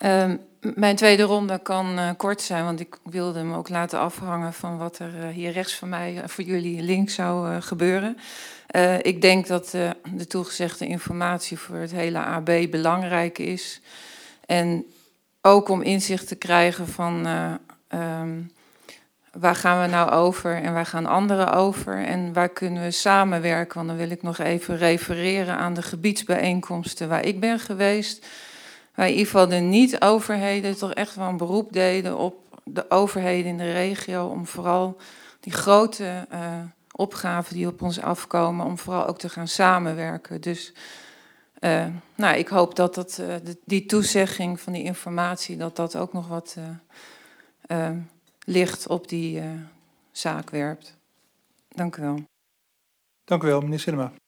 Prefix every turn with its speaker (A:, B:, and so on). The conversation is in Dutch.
A: Mijn tweede ronde kan kort zijn, want ik wilde hem ook laten afhangen van wat er hier rechts van mij voor jullie links zou gebeuren. Ik denk dat de toegezegde informatie voor het hele AB belangrijk is. En ook om inzicht te krijgen van waar gaan we nou over en waar gaan anderen over en waar kunnen we samenwerken. Want dan wil ik nog even refereren aan de gebiedsbijeenkomsten waar ik ben geweest. Waar in ieder geval de niet-overheden toch echt wel een beroep deden op de overheden in de regio. Om vooral die grote opgaven die op ons afkomen, om vooral ook te gaan samenwerken. Dus nou, ik hoop dat die toezegging van die informatie, dat ook nog wat licht op die zaak werpt. Dank u wel.
B: Dank u wel, meneer Sinnema.